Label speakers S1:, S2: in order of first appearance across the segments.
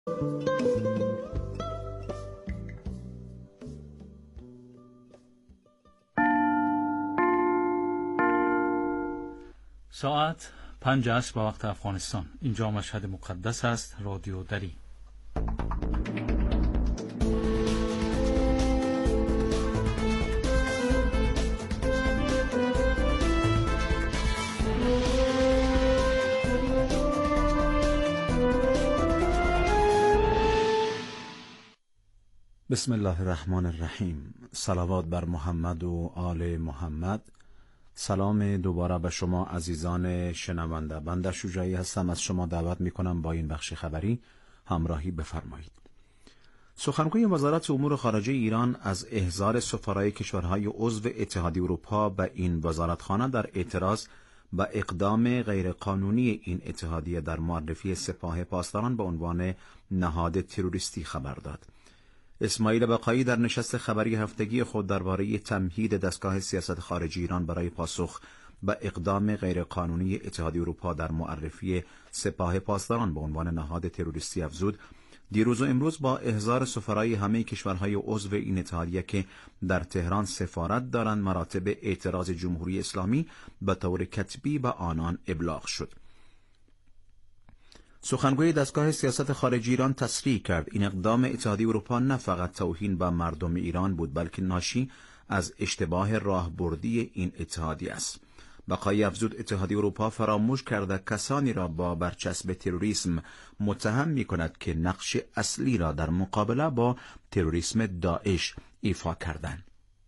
S1: ساعت 5 است با وقت افغانستان. اینجا مشهد مقدس است، رادیو دری.
S2: بسم الله الرحمن الرحیم. صلوات بر محمد و آل محمد. سلام دوباره به شما عزیزان شنونده. بنده شجاعی هستم، از شما دعوت میکنم با این بخش خبری همراهی بفرمایید. سخنگوی وزارت امور خارجه ایران از احضار سفرای کشورهای عضو اتحادیه اروپا به این وزارتخانه در اعتراض به اقدام غیرقانونی این اتحادیه در معرفی سپاه پاسداران به عنوان نهاد تروریستی خبر داد. اسماعیل بقایی در نشست خبری هفتگی خود درباره تمهید دستگاه سیاست خارجی ایران برای پاسخ به اقدام غیرقانونی اتحادیه اروپا در معرفی سپاه پاسداران به عنوان نهاد تروریستی افزود دیروز و امروز با احضار سفرای همه کشورهای عضو این اتحادیه که در تهران سفارت دارند مراتب اعتراض جمهوری اسلامی به طور کتبی به آنان ابلاغ شد. سخنگوی دستگاه سیاست خارجی ایران تصریح کرد این اقدام اتحادیه اروپا نه فقط توهین به مردم ایران بود بلکه ناشی از اشتباه راهبردی این اتحادیه است. بقایی افزود اتحادیه اروپا فراموش کرده کسانی را با برچسب تروریسم متهم می‌کند که نقش اصلی را در مقابله با تروریسم داعش ایفا کردند.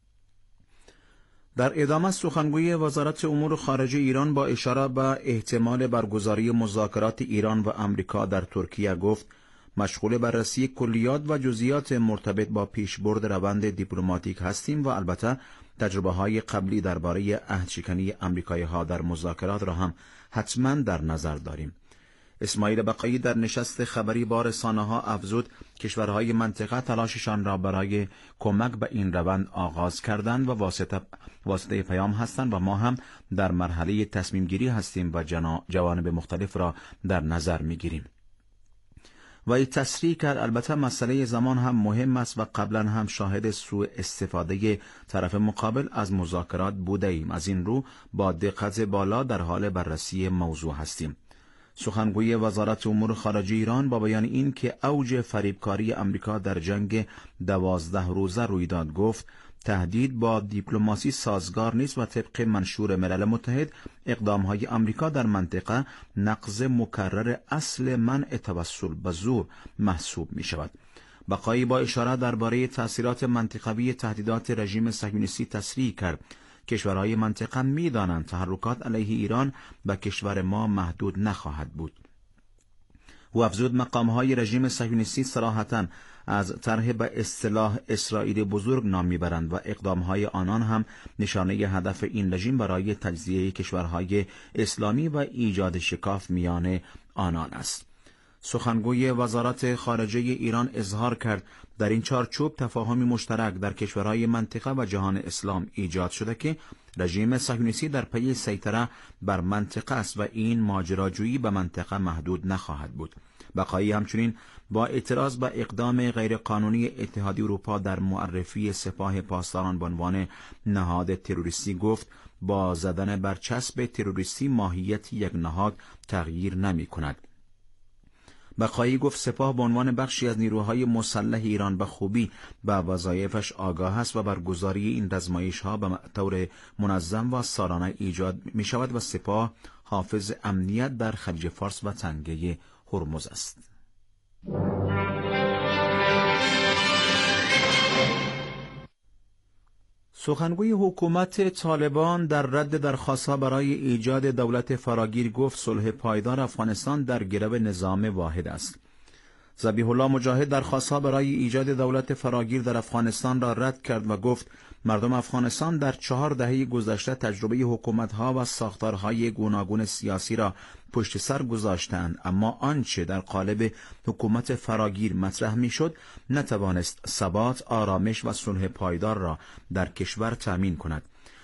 S2: در ادامه سخنگوی وزارت امور خارجه ایران با اشاره به احتمال برگزاری مذاکرات ایران و امریکا در ترکیه گفت مشغول بررسی کلیات و جزئیات مرتبط با پیشبرد روند دیپلماتیک هستیم و البته تجربه‌های قبلی درباره عهدشکنی آمریکایی‌ها در مذاکرات را هم حتما در نظر داریم. اسماعیل بقایی در نشست خبری با رسانه‌ها افزود کشورهای منطقه تلاششان را برای کمک به این روند آغاز کردند و واسطه پیام هستند و ما هم در مرحله تصمیم گیری هستیم و جوانب مختلف را در نظر می‌گیریم. و تصریح کرد البته مسئله زمان هم مهم است و قبلا هم شاهد سوء استفاده طرف مقابل از مذاکرات بوده ایم. از این رو با دقت بالا در حال بررسی موضوع هستیم. سخنگوی وزارت امور خارجه ایران با بیان این که اوج فریبکاری امریکا در جنگ 12 روزه روی داد گفت تهدید با دیپلماسی سازگار نیست و طبق منشور ملل متحد اقدامهای امریکا در منطقه نقض مکرر اصل منع توسل به زور محسوب می شود. بقایی با اشاره درباره تأثیرات منطقوی تهدیدات رژیم صهیونیستی تصریح کرد کشورهای منطقه می دانند تحرکات علیه ایران به کشور ما محدود نخواهد بود. او افزود مقامهای رژیم صهیونیستی صراحتاً از طرح به اصطلاح اسرائیل بزرگ نام میبرند و اقدامهای آنان هم نشانه هدف این رژیم برای تجزیه کشورهای اسلامی و ایجاد شکاف میان آنان است. سخنگوی وزارت خارجه ایران اظهار کرد در این چارچوب تفاهمی مشترک در کشورهای منطقه و جهان اسلام ایجاد شده که رژیم صهیونیستی در پی سیطره بر منطقه است و این ماجراجویی به منطقه محدود نخواهد بود. بقایی همچنین با اعتراض به اقدام غیرقانونی اتحادیه اروپا در معرفی سپاه پاسداران به عنوان نهاد تروریستی گفت با زدن برچسب تروریستی ماهیت یک نهاد تغییر نمی کند. بقایی گفت سپاه به عنوان بخشی از نیروهای مسلح ایران به خوبی به وظایفش آگاه است و برگزاری این آزمایش‌ها به طور منظم و سالانه ایجاد می شود و سپاه حافظ امنیت در خلیج فارس و تنگه هرمز است. سخنگوی حکومت طالبان در رد درخواست‌ها برای ایجاد دولت فراگیر گفت صلح پایدار افغانستان در گرو نظام واحد است. ذبیح الله مجاهد درخواست‌ها برای ایجاد دولت فراگیر در افغانستان را رد کرد و گفت مردم افغانستان در 4 دهه گذشته تجربه حکومت‌ها و ساختارهای گوناگون سیاسی را پشت سر گذاشتند، اما آنچه در قالب حکومت فراگیر مطرح می‌شد نتوانست ثبات، آرامش و صلح پایدار را در کشور تأمین کند.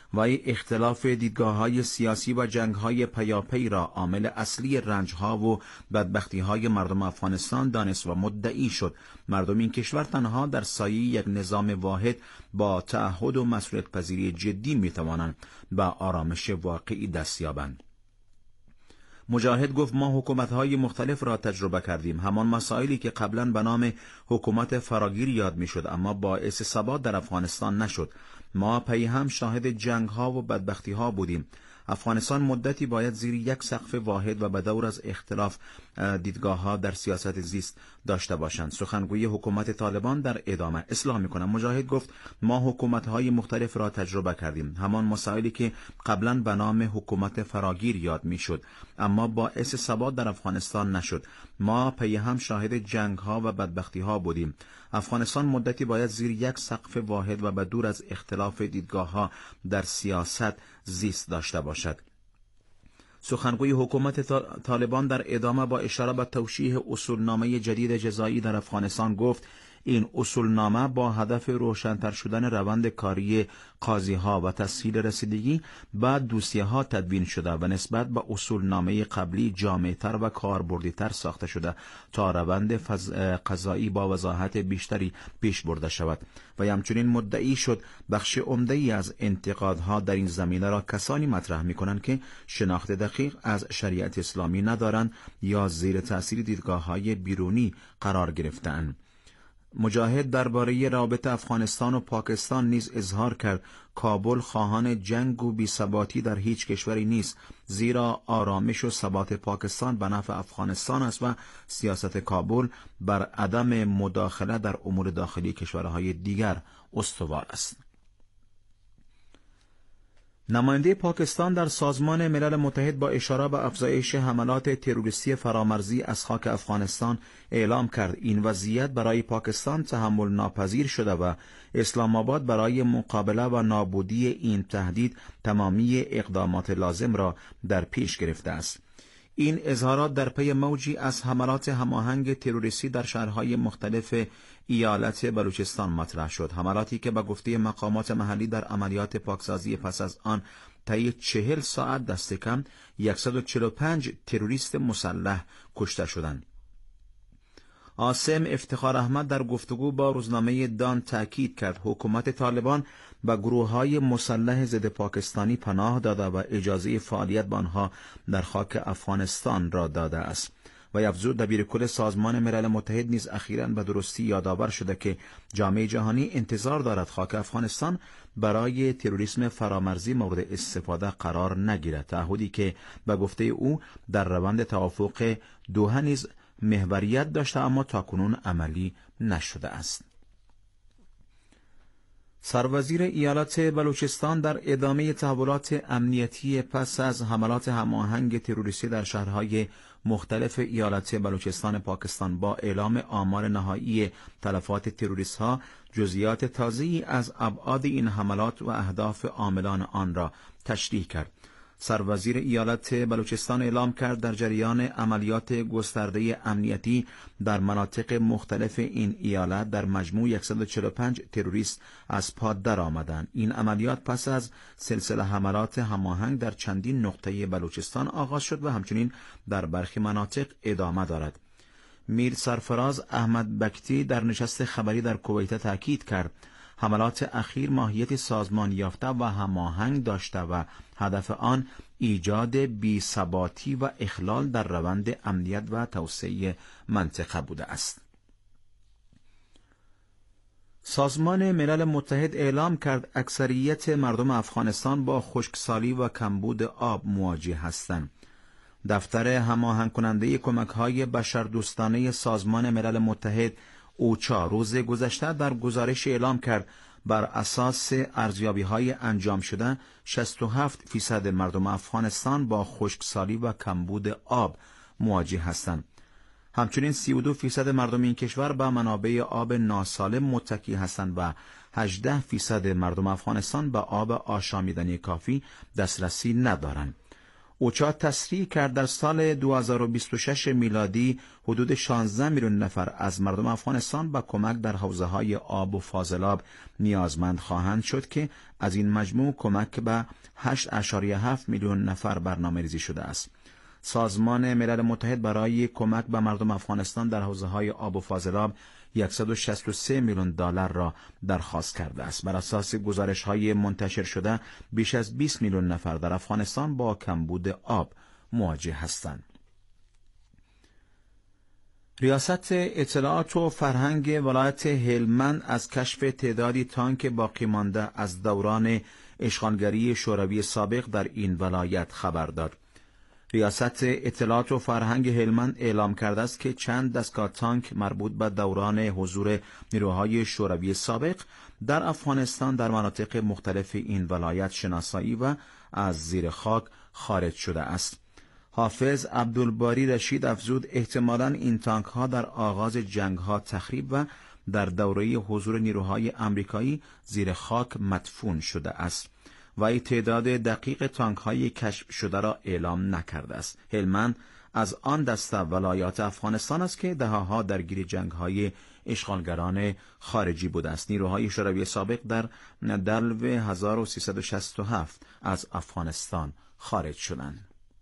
S2: و اختلاف دیدگاه‌های سیاسی و جنگ‌های پیاپی را عامل اصلی رنج‌ها و بدبختی‌های مردم افغانستان دانست و مدعی شد مردم این کشور تنها در سایه یک نظام واحد با تعهد و مسئولیت‌پذیری جدی می‌توانند به آرامش واقعی دست یابند. مجاهد گفت ما حکومت‌های مختلف را تجربه کردیم، همان مسائلی که قبلا به نام حکومت فراگیر یاد می‌شد اما باعث ثبات در افغانستان نشد. ما پی هم شاهد جنگ‌ها و بدبختی‌ها بودیم. افغانستان مدتی باید زیر یک سقف واحد و به دور از اختلاف دیدگاه‌ها در سیاست زیست داشته باشند. سخنگوی حکومت طالبان در ادامه اصلاح می‌کنم. مجاهد گفت ما حکومت‌های مختلف را تجربه کردیم، همان مسائلی که قبلا به نام حکومت فراگیر یاد می‌شد اما باعث ثبات در افغانستان نشد. ما پی هم شاهد جنگ‌ها و بدبختی‌ها بودیم. افغانستان مدتی باید زیر یک سقف واحد و به دور از اختلاف دیدگاه‌ها در سیاست زیست داشته باشد. سخنگوی حکومت طالبان در ادامه با اشاره به توشیح اصولنامه جدید جزایی در افغانستان گفت این اصولنامه با هدف روشن‌تر شدن روند کاری قاضی‌ها و تسهیل رسیدگی به دوسیه‌ها تدوین شده و نسبت به اصولنامه قبلی جامع‌تر و کاربردی‌تر ساخته شده تا روند قضایی با وضاحت بیشتری پیش برده شود. و همچنین مدعی شد بخش عمده‌ای از انتقادها در این زمینه را کسانی مطرح می‌کنند که شناخت دقیق از شریعت اسلامی ندارند یا زیر تأثیر دیدگاه‌های بیرونی قرار گرفته‌اند. مجاهد درباره رابط افغانستان و پاکستان نیز اظهار کرد کابل خواهان جنگ و بی‌ثباتی در هیچ کشوری نیست، زیرا آرامش و ثبات پاکستان به نفع افغانستان است و سیاست کابل بر عدم مداخله در امور داخلی کشورهای دیگر استوار است. نماینده پاکستان در سازمان ملل متحد با اشاره به افزایش حملات تروریستی فرامرزی از خاک افغانستان اعلام کرد این وضعیت برای پاکستان تحمل ناپذیر شده و اسلام آباد برای مقابله و نابودی این تهدید تمامی اقدامات لازم را در پیش گرفته است. این اظهارات در پی موجی از حملات هماهنگ تروریستی در شهرهای مختلف ایالت بلوچستان مطرح شد، حملاتی که به گفته مقامات محلی در عملیات پاکسازی پس از آن طی 40 ساعت دست کم 145 تروریست مسلح کشته شدند. عاصم افتخار احمد در گفتگو با روزنامه دان تأکید کرد حکومت طالبان به گروه‌های مسلح ضد پاکستانی پناه داده و اجازه فعالیت به آنها در خاک افغانستان را داده است. و افزود دبیرکل سازمان ملل متحد نیز اخیراً به درستی یادآور شده که جامعه جهانی انتظار دارد خاک افغانستان برای تروریسم فرامرزی مورد استفاده قرار نگیرد، تعهدی که به گفته او در روند توافق دوحه نیز محوریت داشته اما تاکنون عملی نشده است. سروزیر ایالت بلوچستان در ادامه تحولات امنیتی پس از حملات هماهنگ تروریستی در شهرهای مختلف ایالت بلوچستان پاکستان با اعلام آمار نهایی تلفات تروریست‌ها جزئیات تازه‌ای از ابعاد این حملات و اهداف عاملان آن را تشریح کرد. سروزیر ایالت بلوچستان اعلام کرد در جریان عملیات گسترده امنیتی در مناطق مختلف این ایالت در مجموع 145 تروریست از پا درآمدند. این عملیات پس از سلسله حملات هماهنگ در چندین نقطه بلوچستان آغاز شد و همچنین در برخی مناطق ادامه دارد. میر سرفراز احمد بکتی در نشست خبری در کویت تاکید کرد حملات اخیر ماهیت سازمان یافته و هماهنگ داشته و هدف آن ایجاد بی‌ثباتی و اخلال در روند امنیت و توسعه منطقه بوده است. سازمان ملل متحد اعلام کرد اکثریت مردم افغانستان با خشکسالی و کمبود آب مواجه هستند. دفتر هماهنگ کننده کمک‌های بشردوستانه سازمان ملل متحد اوچا روز گذشته در گزارش اعلام کرد بر اساس ارزیابی‌های انجام شده 67% مردم افغانستان با خشکسالی و کمبود آب مواجه هستند. همچنین 32% مردم این کشور به منابع آب ناسالم متکی هستند و 18% مردم افغانستان به آب آشامیدنی کافی دسترسی ندارند. اوچا تصریح کرد در سال 2026 میلادی حدود 16 میلیون نفر از مردم افغانستان با کمک در حوزه‌های آب و فاضلاب نیازمند خواهند شد که از این مجموع کمک به 8.7 میلیون نفر برنامه‌ریزی شده است. سازمان ملل متحد برای کمک به مردم افغانستان در حوزه‌های آب و فاضلاب 163 میلیون دلار را درخواست کرده است. بر اساس گزارش‌های منتشر شده بیش از 20 میلیون نفر در افغانستان با کمبود آب مواجه هستند. ریاست اطلاعات و فرهنگ ولایت هلمند از کشف تعدادی تانک باقی مانده از دوران اشغالگری شوروی سابق در این ولایت خبر داد. ریاست اطلاعات و فرهنگ هلمند اعلام کرده است که چند دستگاه تانک مربوط به دوران حضور نیروهای شوروی سابق در افغانستان در مناطق مختلف این ولایت شناسایی و از زیر خاک خارج شده است. حافظ عبدالباری رشید افزود احتمالاً این تانک ها در آغاز جنگ ها تخریب و در دوره حضور نیروهای آمریکایی زیر خاک مدفون شده است. وی تعداد دقیق تانک های کشف شده را اعلام نکرده است. هلمند از آن دسته ولایات افغانستان است که دهه‌ها درگیر جنگ های اشغالگران خارجی بوده است. نیروهای شوروی سابق در دلو 1367 از افغانستان خارج شدند.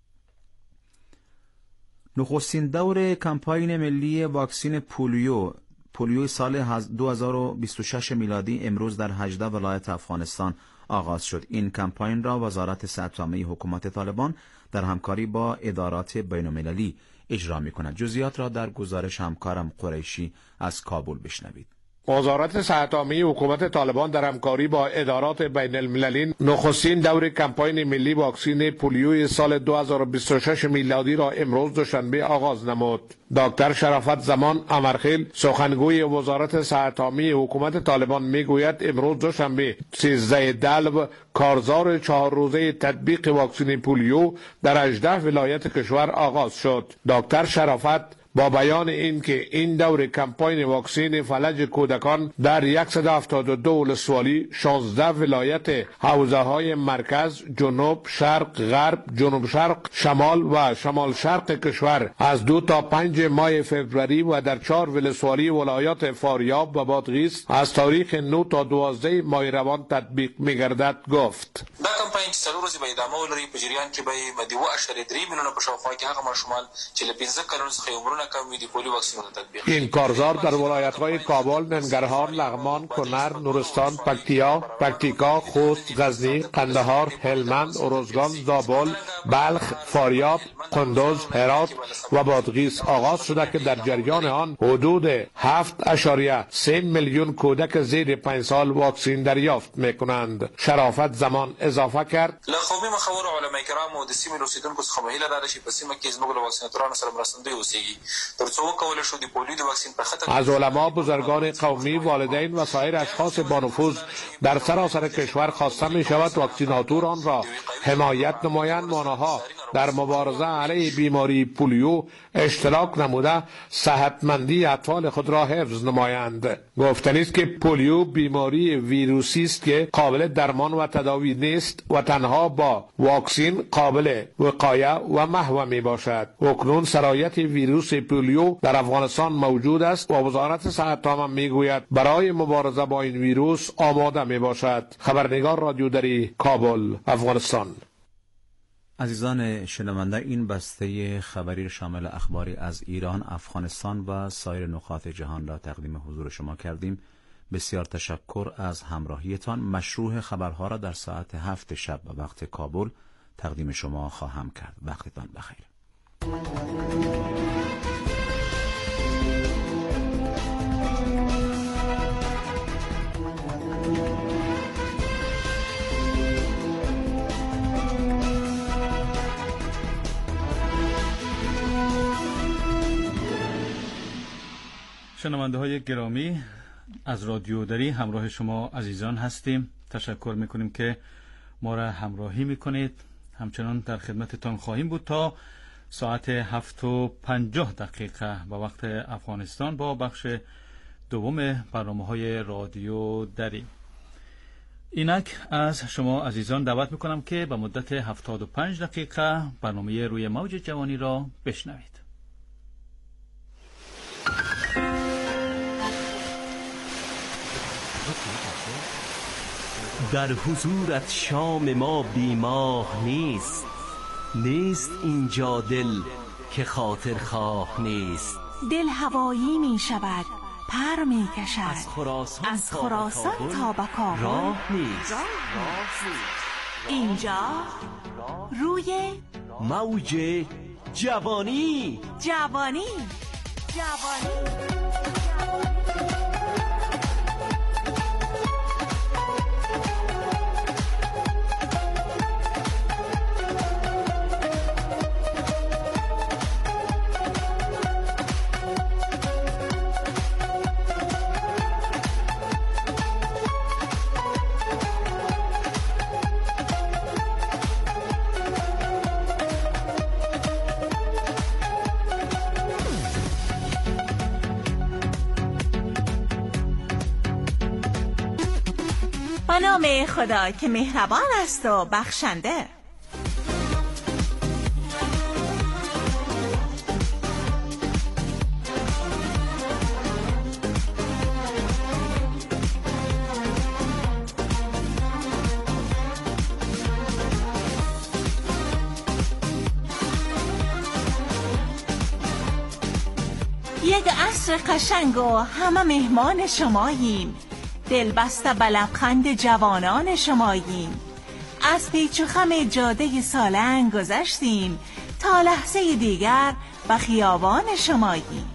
S2: نخستین دور کمپاین ملی واکسین پولیو سال 2026 میلادی امروز در 18 ولایت افغانستان آغاز شد. این کمپاین را وزارت صحت عامه حکومت طالبان در همکاری با ادارات بین‌المللی اجرا می‌کند. جزئیات را در گزارش همکارم قریشی از کابل بشنوید.
S3: وزارت صحت عامه حکومت طالبان در همکاری با ادارات بین المللی نخستین دور کمپاین ملی واکسین پولیوی سال 2026 میلادی را امروز دوشنبه آغاز نمود. دکتر شرافت زمان امرخیل سخنگوی وزارت صحت عامه حکومت طالبان میگوید امروز دوشنبه 13 دلو کارزار 4 روزه تطبیق واکسین پولیو در 18 ولایت کشور آغاز شد. دکتر شرافت با بیان این که این دور کمپاین واکسین فلج کودکان در 172 ولسوالی 16 ولایت حوزه های مرکز، جنوب، شرق، غرب، جنوب شرق، شمال و شمال شرق کشور از 2 تا 5 ماه فوریه و در 4 ولسوالی ولایات فاریاب و بادغیس از تاریخ 9 تا 12 ماه روان تطبیق می‌گردد گفت.
S4: دا کمپاین چې څلور ورځې به ادامه ولري په جریان کې به د 2.3 میلیونه په شاوخوا کې هغه ماشومان چې له 15 کلونو څخه عمرونه کم وي د پولیو واکسینونو تطبیق.
S3: این کارزار در ولایت‌های کابل، ننگرهار، لغمان، کنر، نورستان، پکتیکا، خوست، غزنی، قندهار، هلمند، ارزگان، زابل، بلخ، فاریاب، قندوز، هرات و بادغیس آغاز شده که در جریان آن حدود 7.3 میلیون کودک زیر 5 سال واکسین دریافت می‌کنند. شرافت زمان اضافه کرد
S4: له قومي مخور علما کرام او د سیمې اوسیدونکو څخه مهیله ده چې په سیمه کې زموږ له واکسیناتورانو سره مرستندوی اوسیږي ترڅو وکولی شو د پولیو د واکسین په خطر.
S3: از علما، بزرگان قومی، والدین و سایر اشخاص با نفوذ در سراسر کشور خواسته می شود واکسیناتوران را حمایت نمایند و آنها در مبارزه علیه بیماری پولیو اشتراک نموده صحتمندی اطفال خود را حفظ نمایند. گفتنی است که پولیو بیماری ویروسی است که قابل درمان و تداوی نیست و تنها با واکسین قابل وقایه و محو می باشد. اکنون سرایت ویروس پولیو در افغانستان موجود است و وزارت صحت عامه می گوید برای مبارزه با این ویروس آماده می باشد. خبرنگار رادیو دری کابل، افغانستان.
S2: عزیزان شنونده، این بسته خبری شامل اخباری از ایران، افغانستان و سایر نقاط جهان را تقدیم حضور شما کردیم. بسیار تشکر از همراهیتان. مشروع خبرها را در ساعت 7 شب به وقت کابل تقدیم شما خواهم کرد. وقتتان بخیر.
S1: شنونده های گرامی، از رادیو دری همراه شما عزیزان هستیم. تشکر میکنیم که ما را همراهی میکنید. همچنان در خدمتتان خواهیم بود تا ساعت 7:50 به وقت افغانستان با بخش دوم برنامه های رادیو دری. اینک از شما عزیزان دعوت میکنم که به مدت 75 دقیقه برنامه روی موج جوانی را بشنوید.
S5: در حضورت شام ما بیماه نیست، نیست اینجا دل که خاطر خواه نیست.
S6: دل هوایی می شود، پر می کشد، از خراسان تا به کابل
S5: راه نیست.
S6: اینجا روی
S5: موج جوانی.
S6: به نام خدا که مهربان است و بخشنده. یک عصر قشنگ و همه مهمان شماییم، دل بسته به لبخند جوانان شماییم. از پیچ و خم جاده سالنگ گذشتیم، تا لحظه دیگر به خیابان شماییم.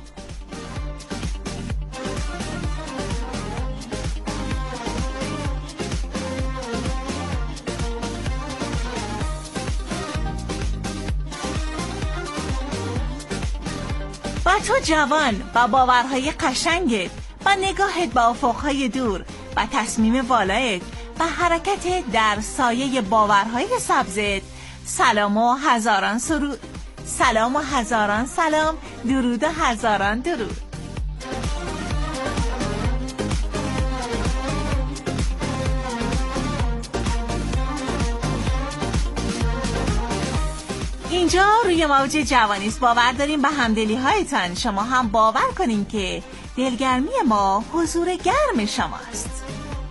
S6: و تو جوان با باورهای قشنگت، با نگاهت به افقهای دور، با تصمیم والایت، با حرکت در سایه باورهای سبزت، سلام و هزاران سرود، سلام و هزاران سلام، درود و هزاران درود. اینجا روی موج جوانی است. باور داریم به همدلی هایتان شما هم باور کنین که دلگرمی ما حضور گرم شماست.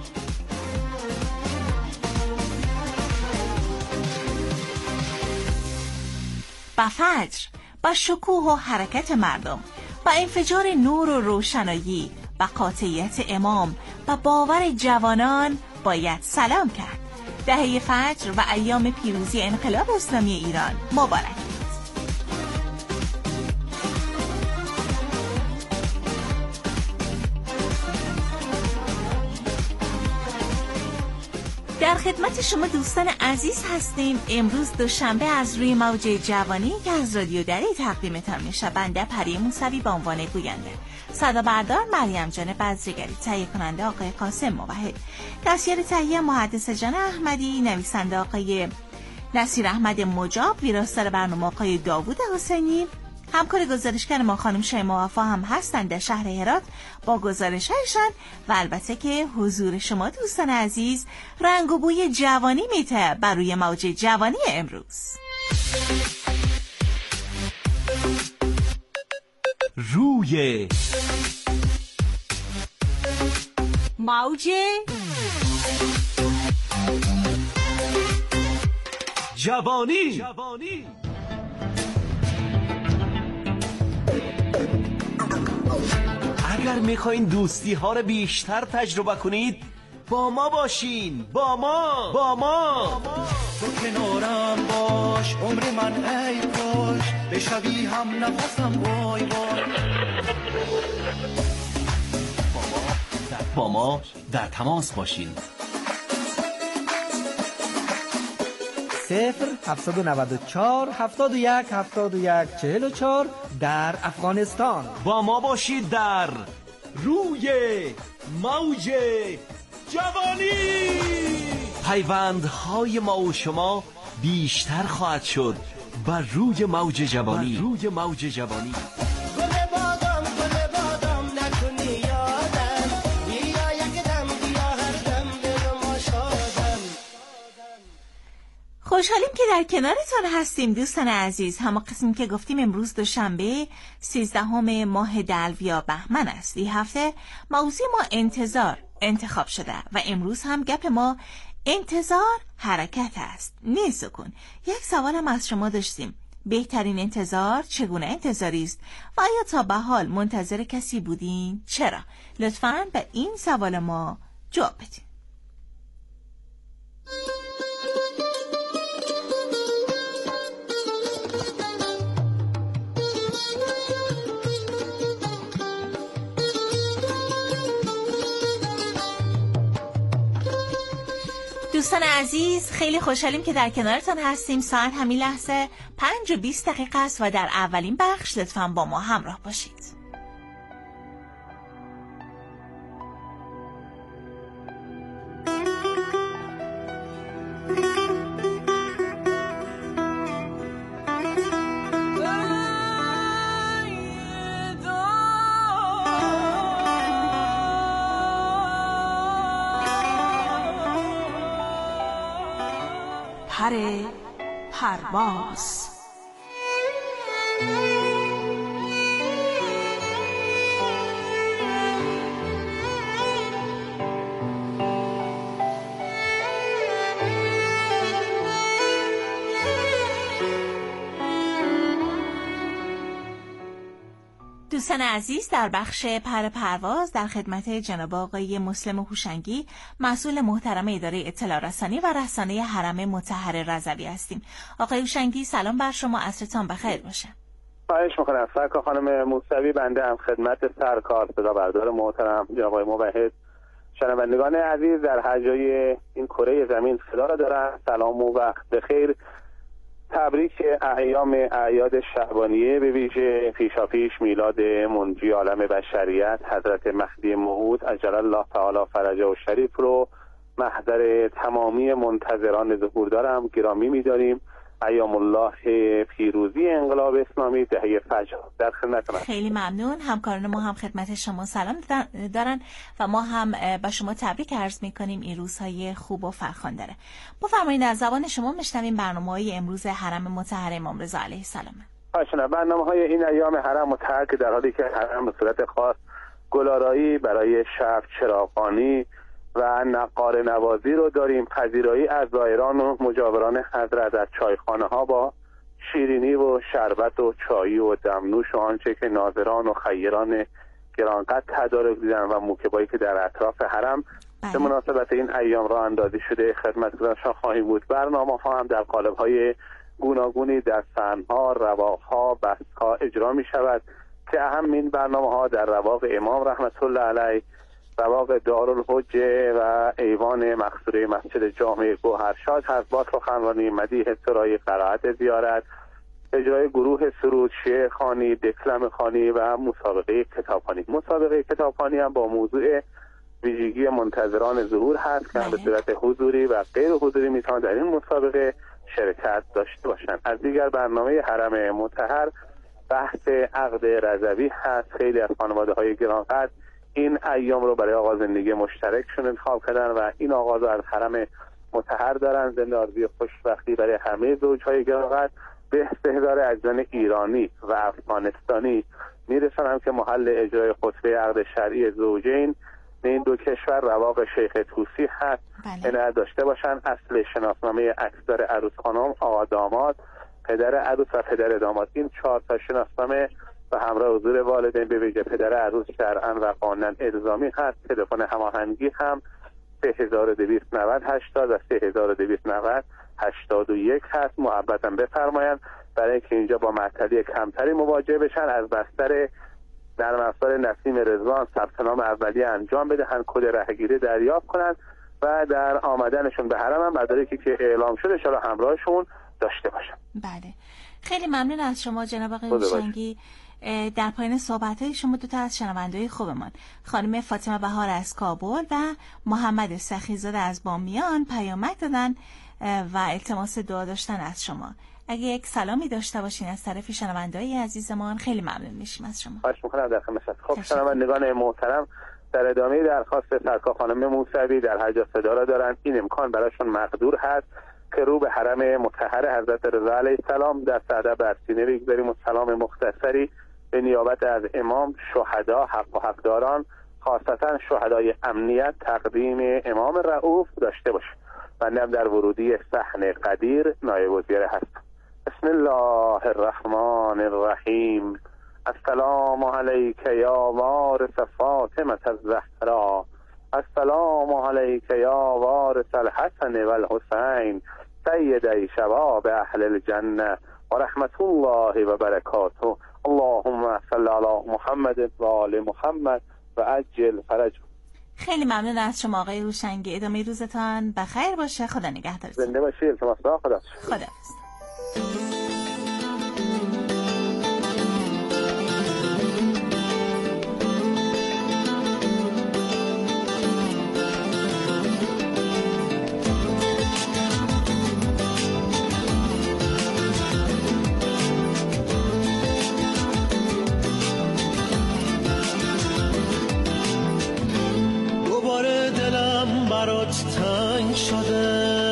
S6: با فجر، با شکوه و حرکت مردم، با انفجار نور و روشنایی، با قاطعیت امام، با باور جوانان باید سلام کرد. دهه فجر و ایام پیروزی انقلاب اسلامی ایران مبارک. در خدمت شما دوستان عزیز هستیم. امروز دوشنبه از روی موج جوانی که از رادیو دری تقدیمتان میشه، بنده پری موسوی به عنوان گوینده، صدا بردار مریم جان بزرگری، تهیه کننده آقای قاسم موحد، تصویر تهیه مهندس جان احمدی، نویسنده آقای نصیر احمد مجاب، ویراستار برنامه آقای داوود حسینی، همکار گزارشگر ما خانم شیما وفا هم هستند در شهر هرات با گزارش‌هایشان، و البته که حضور شما دوستان عزیز رنگ و بوی جوانی میته بر روی موج جوانی امروز.
S5: روی
S6: موج
S5: جوانی. اگر میخواین دوستی ها رو بیشتر تجربه کنید، با ما باشین. با ما
S7: تو کنارم باش، عمر من ای کاش بشوی هم نفسم، وای وای.
S5: با ما در تماس باشین.
S8: 0794 71 71 44 در افغانستان.
S5: با ما باشید در روی موج جوانی. پیوندهای ما و شما بیشتر خواهد شد بر روی موج جوانی.
S6: خوشحالیم که در کنارتان هستیم دوستان عزیز. همه قسمی که گفتیم امروز دوشنبه 13 ماه دلو یا بهمن است. این هفته موضوع ما انتظار انتخاب شده و امروز هم گپ ما انتظار حرکت است، نه سکون. یک سوال هم از شما داشتیم: بهترین انتظار چگونه انتظاری است و آیا تا به حال منتظر کسی بودین؟ چرا؟ لطفاً به این سوال ما جواب بدین. دوستان عزیز، خیلی خوشحالیم که در کنارتان هستیم. ساعت همین لحظه 5:20 است و در اولین بخش لطفاً با ما همراه باشید. پرواز. دوستان عزیز، در بخش پرواز در خدمت جناب آقای مسلم هوشنگی، مسئول محترم اداره اطلاع رسانی و رسانه حرم مطهر رضوی هستیم. آقای هوشنگی، سلام بر شما، عصرتان بخیر باشه.
S9: خواهش میکنم سرکار خانم موسوی. بنده هم خدمت سرکار صدا بردار محترم جناب آقای موحد، شنوندگان عزیز در هر جای این کره زمین صدا را دارن، سلام و وقت بخیر. تبریک ایام اعیاد شعبانیه، به ویژه پیشاپیش میلاد منجی عالم بشریت حضرت مهدی موعود عجل الله تعالی فرجه و شریف رو محضر تمامی منتظران ظهور دارم، گرامی می‌داریم. ایام الله پیروزی انقلاب اسلامی، دهه فجر. در خدمتتون.
S6: خیلی ممنون. همکاران ما هم خدمت شما سلام دارن و ما هم به شما تبریک عرض می‌کنیم. این روزهای خوب و فرخنده. بفرمایید از زبان شما میشنویم برنامه‌های امروز حرم مطهر امام رضا علیه السلام.
S9: برنامه‌های این ایام حرم مطهر که در حالی که حرم به صورت خاص گلارایی برای شب چراغانی و نقاره نوازی رو داریم، پذیرایی از زائران و مجاوران حضرت از چایخانه ها با شیرینی و شربت و چایی و دمنوش و آنچه که ناظران و خیران گرانقدر تدارک دیدن و موکبایی که در اطراف حرم به مناسبت این ایام را اندازی شده خدمتگزارشان خواهیم بود. برنامه ها هم در قالب های گوناگونی در صحن‌ها، رواق‌ها، بسط‌ها اجرا می شود که اهم این برنامه ها در رواق امام رحمت الله علیه، رواق دارالحجه و ایوان مقصوره مسجد جامع گوهرشاد هست، با سخنرانی، مدیح سرایی، قرائت زیارت، اجرای گروه سرود، شعر خوانی، دکلم خوانی و مسابقه کتابخوانی. مسابقه کتابخوانی هم با موضوع ویژگی منتظران ظهور هست که به صورت حضوری و غیر حضوری میتوان در این مسابقه شرکت داشته باشند. از دیگر برنامه حرم مطهر بحث عقد رضوی هست. خیلی از خانواده‌های گرانقدر این ایام رو برای آغاز زندگی مشترکشون انتخاب کردن و این آغاز رو از حرم مطهر دارن. زنده آرزوی خوشبختی برای همه زوجهای گرانقدر به استحضار اجزان ایرانی و افغانستانی میرسانم که محل اجرای خطبه عقد شرعی زوجین این دو کشور رواق شیخ طوسی هست. عنایت داشته باشن. اصل شناسنامه عکسدار عروس خانم، آقا داماد، پدر عروس و پدر داماد، این 4 تا شناسنامه و همراه حضور والدین به ویژه پدر عروس شرعاً و قانوناً الزامی هست. تلفن هماهنگی هم 3290 80 و 3290 81 هست. محبتاً بفرمایند برای اینکه اینجا با معطلی کمتری مواجه بشن از بستر نرم افزار نسیم رضوان ثبت نام اولیه انجام بدهن، کد رهگیری دریافت کنند و در آمدنشون به حرم هم مدارکی که اعلام شده ان شاءالله همراهشون داشته باشن.
S6: بله، خیلی ممنون از شما جناب آقای هوشنگی. در پایان صحبت‌های شما دو تا از شنونده‌های خوبمان، خانم فاطمه بهار از کابل و محمد سخیزاده از بامیان پیامک دادن و التماس دعا داشتن از شما. اگه یک سلامی داشته باشین از طرف شنونده‌های عزیزمان خیلی ممنون میشیم از شما.
S9: خواهش می‌کنم در خدمت. خب شنوندگان محترم، در ادامه درخواست سرکار خانم موسوی در هر جا صدا را دارن این امکان براشون مقدور هست که رو به حرم مطهر حضرت رضا علیه السلام در صدر بر سینه بگذاریم و سلام مختصری به نیابت از امام، شهدا، حق و حقداران، خاصتا شهدای امنیت تقدیم امام رؤوف داشته باشیم. بنده هم در ورودی صحن قدیر نایب وزیر هستم. بسم الله الرحمن الرحیم. السلام علیک یا وارث فاطمه الزهرا، السلام علیک یا وارث الحسن والحسین سیدی شباب اهل الجنه و رحمت الله و برکاته. اللهم صل علی محمد و آل محمد و عجل فرجه.
S6: خیلی ممنون از شما آقای هوشنگی. ادامه روزتان بخیر باشه. خدا نگهدارتون.
S9: زنده باشید. التماس خدا.
S6: خدا.
S7: تنگ شده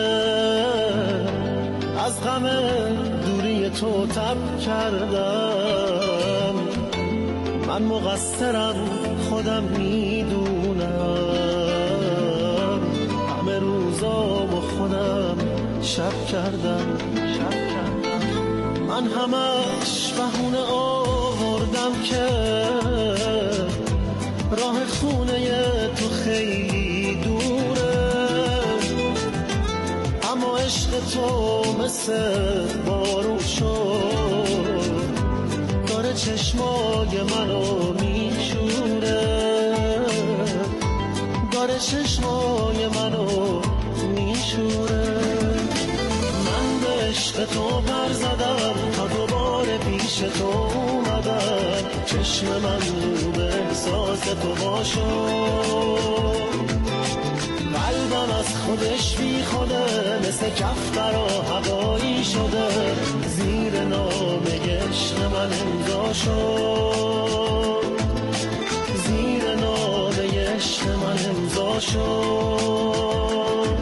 S7: از غم دوری تو تب کردم، من مقصرم خودم میدونم، همه روزامو خودم شب کردم. من همش بهونه آوردم که راه خونه تو خیلی دوره، اما عشق تو مثل بارون شد داره چشمای منو میشوره، داره چشمای منو میشوره. من به عشق تو پر زدم تا دوباره پیش تو اومدم، چشم من رو به احساس تو باشد، قلبم از خودش بی خوده مثل کفتر هوایی شده، زیر نامه عشق من امضا شد، زیر نامه عشق من امضا شد.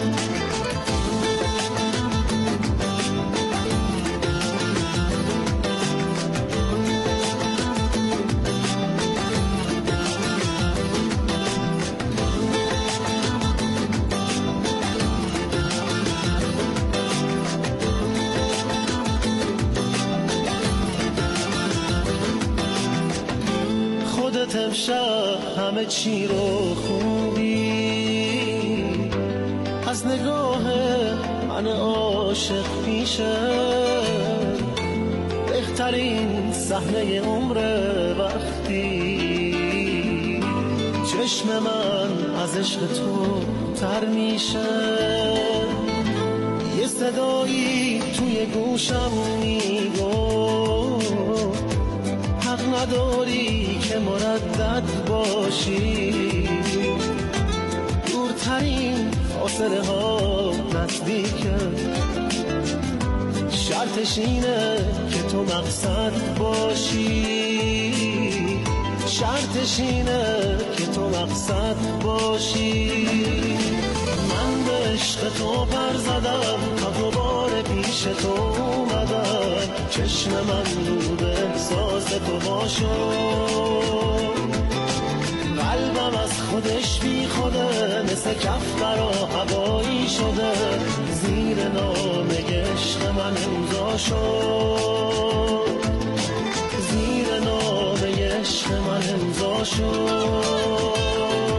S7: امشب همه چی رو خوندی، از نگاه من عاشق پیشه، بهترین صحنه عمر وقتی چشم من از عشق تو تر میشه، یه صدایی توی گوشم میگفت حق نداری که مردد باشی، دورترین فاصله ها نزدیکه، شرطش اینه که تو مقصد باشی، شرطش اینه که تو مقصد باشی. من به عشق تو پر زدم تا دوباره پیش تو اومدم، چشم من رو به احساس تو باشد، قلبم از خودش بی خوده مثل کفتر هوایی شده، زیر نامه عشق من امضا شد، زیر نامه عشق من امضا شد.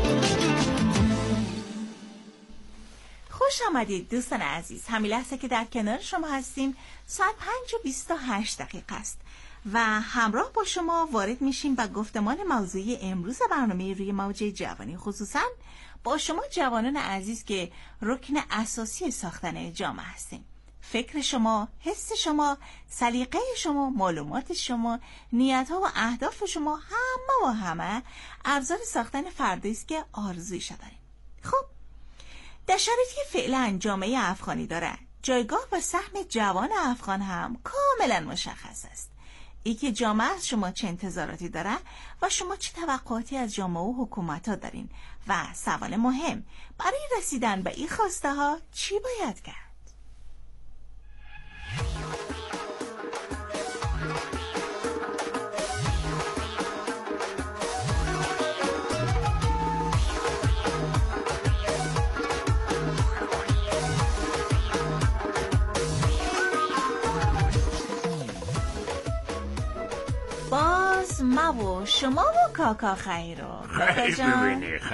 S6: خوش آمدید دوستان عزیز. همین لحظه که در کنار شما هستیم ساعت 5:28 است و همراه با شما وارد میشیم و گفتمان موضوعی امروز برنامه روی موج جوانی، خصوصا با شما جوانان عزیز که رکن اساسی ساختن جامعه هستیم. فکر شما، حس شما، سلیقه شما، معلومات شما، نیت‌ها و اهداف شما همه ابزار ساختن فردی است که آرزویش داریم. خب در شرایطی که فعلا جامعه افغانی داره، جایگاه و سهم جوان افغان هم کاملا مشخص است. ای که جامعه از شما چه انتظاراتی داره و شما چه توقعاتی از جامعه و حکومت ها دارین و سوال مهم، برای رسیدن به این خواسته ها چی باید کرد؟ شما و کاکا خیرو. کاکا جان